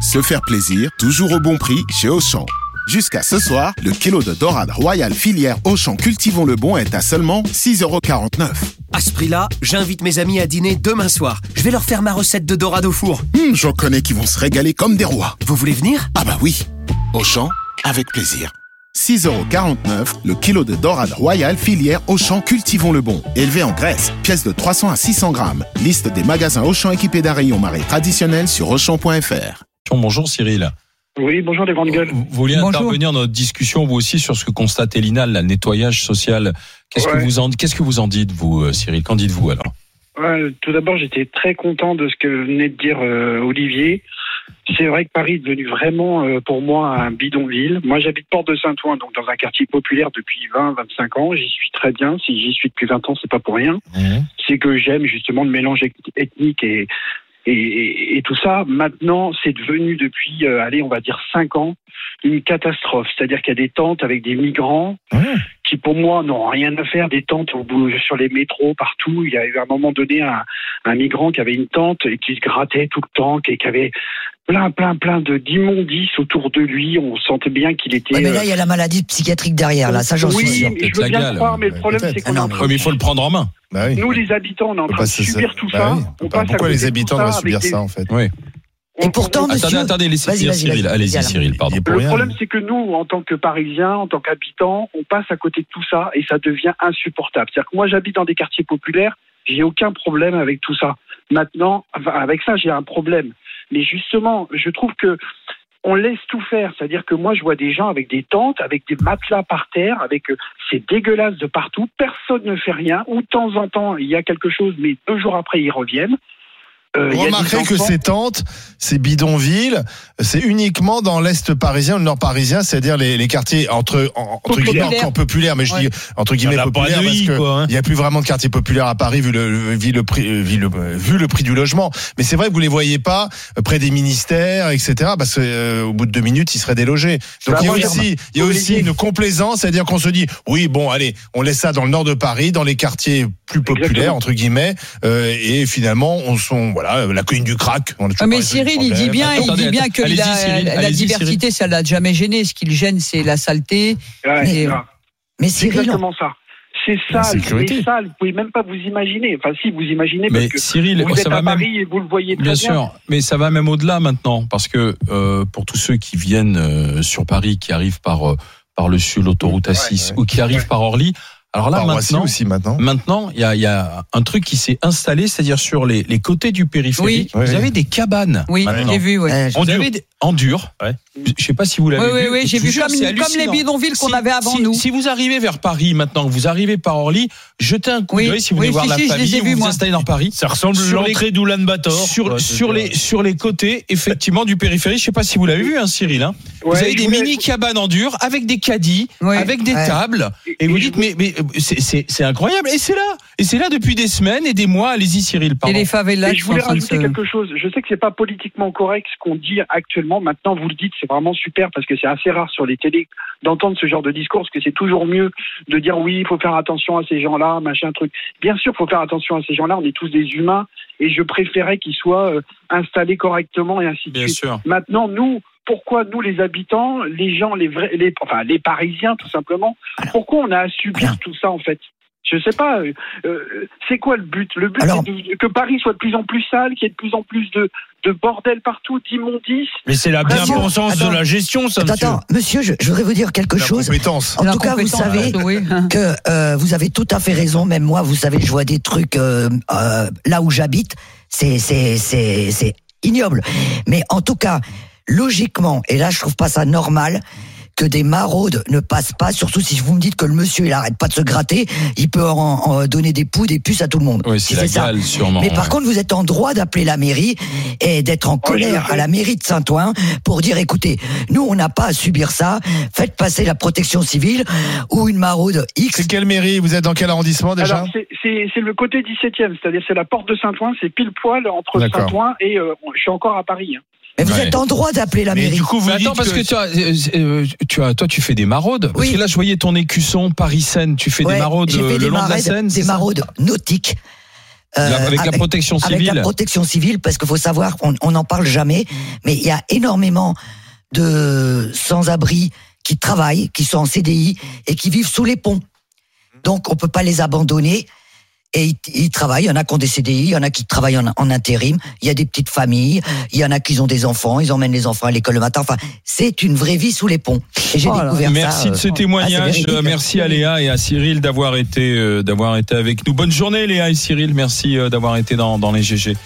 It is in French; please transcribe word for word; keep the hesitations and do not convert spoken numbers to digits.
Se faire plaisir, toujours au bon prix chez Auchan. Jusqu'à ce soir, le kilo de dorade royale filière Auchan Cultivons le Bon est à seulement six euros quarante-neuf. À ce prix-là, j'invite mes amis à dîner demain soir. Je vais leur faire ma recette de dorade au four. Hum, j'en connais qui vont se régaler comme des rois. Vous voulez venir ? Ah bah oui. Auchan, avec plaisir. six euros quarante-neuf, le kilo de dorade royale filière Auchan Cultivons le Bon. Élevé en Grèce, pièce de trois cents à six cents grammes. Liste des magasins Auchan équipés d'un rayon marée traditionnel sur auchan point f r. Bonjour Cyril. Oui, bonjour les grandes gueules. Vous vouliez bonjour. Intervenir dans notre discussion, vous aussi, sur ce que constate Elina, le nettoyage social. Qu'est-ce, ouais. que vous en, qu'est-ce que vous en dites, vous, Cyril ? Qu'en dites-vous alors ? ouais, Tout d'abord, j'étais très content de ce que venait de dire euh, Olivier. C'est vrai que Paris est devenu vraiment, euh, pour moi, un bidonville. Moi, j'habite Porte de Saint-Ouen, donc dans un quartier populaire depuis vingt à vingt-cinq ans. J'y suis très bien. Si j'y suis depuis vingt ans, c'est pas pour rien. Mmh. C'est que j'aime justement le mélange ethnique et... Et, et, et tout ça, maintenant, c'est devenu depuis, euh, allez, on va dire cinq ans, une catastrophe. C'est-à-dire qu'il y a des tentes avec des migrants mmh. qui, pour moi, n'ont rien à faire. Des tentes au bout, sur les métros, partout. Il y a eu à un moment donné un, un migrant qui avait une tente et qui se grattait tout le temps, qui, qui avait plein, plein, plein de d'immondices autour de lui. On sentait bien qu'il était... Ouais, mais là, il y a la maladie psychiatrique derrière, là. Ça, j'en oui, suis sûr. Oui, je veux bien le croire, mais le problème, c'est qu'on ah non, mais il faut le prendre en main. Bah oui. Nous, les habitants, on est en train de subir tout ça. Bah oui. Bah, pourquoi les habitants doivent subir ça, en fait ? Oui. Et pourtant, attendez, monsieur... attendez, laissez vas-y, dire vas-y, Cyril. vas-y, Allez-y, vas-y, Cyril, pardon. Le problème, c'est que nous, en tant que Parisiens, en tant qu'habitants, on passe à côté de tout ça et ça devient insupportable. C'est-à-dire que moi, j'habite dans des quartiers populaires, j'ai aucun problème avec tout ça. Maintenant, enfin, avec ça, j'ai un problème. Mais justement, je trouve que on laisse tout faire, c'est-à-dire que moi je vois des gens avec des tentes, avec des matelas par terre, avec euh, c'est dégueulasse de partout, personne ne fait rien, ou de temps en temps il y a quelque chose, mais deux jours après ils reviennent. Euh, Vous remarquerez que ces tentes, ces bidonvilles, c'est uniquement dans l'Est parisien, le Nord parisien, c'est-à-dire les, les quartiers entre, en, entre guillemets encore populaires, mais je ouais. dis entre guillemets populaires parce qu'il hein. n'y a plus vraiment de quartier populaire à Paris vu le, vu le prix, vu le, vu le prix du logement. Mais c'est vrai que vous les voyez pas près des ministères, et cetera. Parce que euh, au bout de deux minutes, ils seraient délogés. Donc bah, il y a aussi, il y a aussi une complaisance, c'est-à-dire qu'on se dit, oui, bon, allez, on laisse ça dans le Nord de Paris, dans les quartiers plus populaires Exactement. entre guillemets, euh, et finalement, on sont voilà, la colline du crack. Ah mais Cyril, il dit bien, attendez, il dit bien que allez-y, la, Cyril, la allez-y, diversité, Cyril. ça l'a jamais gêné. Ce qui le gêne, c'est la saleté. Ouais, et... Mais c'est Cyril, exactement ça. C'est sale, c'est sale. Vous pouvez même pas vous imaginer. Enfin, si vous imaginez, parce mais que Cyril, vous ça êtes va à Paris même... et vous le voyez très bien. bien. Bien sûr, mais ça va même au-delà maintenant, parce que euh, pour tous ceux qui viennent euh, sur Paris, qui arrivent par euh, par le sud, l'autoroute A six, ouais, ouais. ou qui arrivent ouais. par Orly. Alors là, maintenant, aussi, maintenant, maintenant, il y a, il y a un truc qui s'est installé, c'est-à-dire sur les, les côtés du périphérique, oui. vous oui. avez des cabanes. Oui, maintenant. j'ai vu, ouais. Euh, Vous avez des, en dur. Ouais. Je sais pas si vous l'avez oui, vu. Oui, oui, j'ai vu comme, une, comme les bidonvilles qu'on si, avait avant si, nous. Si vous arrivez vers Paris maintenant, que vous arrivez par Orly, jetez un coup oui, d'œil si vous oui, voulez voir si, la si, famille, vous vous installez dans Paris. Ça ressemble à l'entrée d'Oulan-Bator. Sur, ouais, sur les, sur les côtés, effectivement, du périphérique. Je sais pas si vous l'avez vu, hein, Cyril, hein. Ouais, vous avez des voulais... mini cabanes en dur, avec des caddies, oui. avec des ouais. tables. Et, et vous dites, mais, mais, c'est, c'est, c'est incroyable. Et c'est là. Et c'est là depuis des semaines et des mois. Allez-y, Cyril, pardon. Et les favelas. Je voulais rajouter se... quelque chose. Je sais que c'est pas politiquement correct ce qu'on dit actuellement. Maintenant, vous le dites, c'est vraiment super parce que c'est assez rare sur les télés d'entendre ce genre de discours, parce que c'est toujours mieux de dire oui, il faut faire attention à ces gens-là, machin truc. Bien sûr, il faut faire attention à ces gens-là. On est tous des humains et je préférais qu'ils soient euh, installés correctement et ainsi de Bien suite. sûr. Maintenant, nous, pourquoi nous, les habitants, les gens, les vrais, les, enfin les Parisiens, tout simplement, pourquoi on a à subir tout ça en fait? Je sais pas. Euh, c'est quoi le but? Le but, Alors, c'est de, que Paris soit de plus en plus sale, qu'il y ait de plus en plus de, de bordel partout, d'immondices. Mais c'est la bien-pensance de la gestion, ça, attends, monsieur. Attends, monsieur, je, je voudrais vous dire quelque la chose. Compétence. En tout cas, vous savez oui. que euh, vous avez tout à fait raison. Même moi, vous savez, je vois des trucs euh, euh, là où j'habite. C'est, c'est, c'est, c'est ignoble. Mais en tout cas, logiquement, et là, je trouve pas ça normal, que des maraudes ne passent pas, surtout si vous me dites que le monsieur il arrête pas de se gratter, il peut en, en donner des poux, des puces à tout le monde. Oui, c'est, si la c'est gale, ça. sûrement. Mais par ouais. contre, vous êtes en droit d'appeler la mairie et d'être en colère oh, à la mairie de Saint-Ouen pour dire, écoutez, nous on n'a pas à subir ça, faites passer la protection civile ou une maraude X. C'est quelle mairie? Vous êtes dans quel arrondissement déjà? Alors, c'est, c'est, c'est le côté dix-septième, c'est-à-dire c'est la porte de Saint-Ouen, c'est pile poil entre D'accord. Saint-Ouen et euh, je suis encore à Paris. Hein. Mais vous ouais. êtes en droit d'appeler la Mais mairie. du coup, vous mais attends, parce que, que tu, as, euh, tu as, toi, tu fais des maraudes. Parce oui. que là, je voyais ton écusson Paris-Seine. Tu fais ouais, des maraudes j'ai fait le des long maraudes, de la Seine. Des maraudes nautiques. Euh, avec, avec la protection civile. Avec la protection civile, parce qu'il faut savoir, on n'en parle jamais, mais il y a énormément de sans-abri qui travaillent, qui sont en C D I et qui vivent sous les ponts. Donc on peut pas les abandonner. Et ils, ils travaillent, il y en a qui ont des C D I, il y en a qui travaillent en, en intérim, il y a des petites familles, il y en a qui ont des enfants, ils emmènent les enfants à l'école le matin, enfin, c'est une vraie vie sous les ponts. Et j'ai oh découvert merci ça. de ce euh, témoignage, ah, merci à Léa et à Cyril d'avoir été, euh, d'avoir été avec nous. Bonne journée Léa et Cyril, merci euh, d'avoir été dans, dans les G G.